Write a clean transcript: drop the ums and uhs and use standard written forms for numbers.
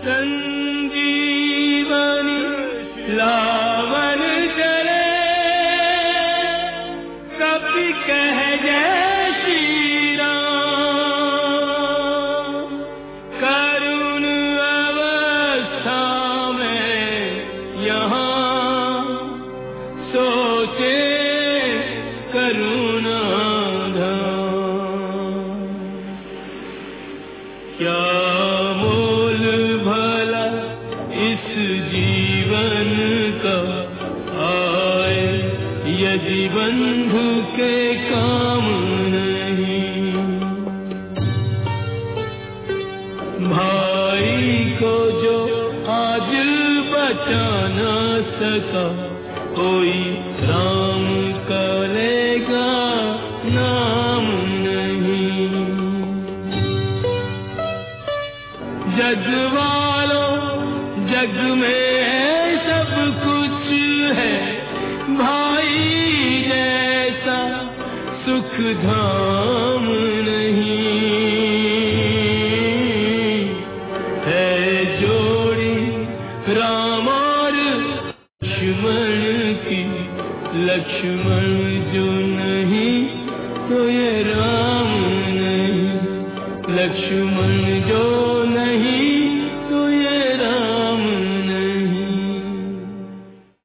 संजीवनी लावन चले, कभी कह जय श्री राम। करुण अवस्था में यहाँ सोचे करुणा धाम। क्या मोल भला इस जीवन का आए, यदि बंधु के काम नहीं। भाई को जो आज बचा न सका, कोई राम का लेगा नाम नहीं। जग वालों जग में सब कुछ है, भाई जैसा सुख धाम नहीं। है जोड़ी राम और लक्ष्मण की, लक्ष्मण जो नहीं तो ये राम नहीं। लक्ष्मण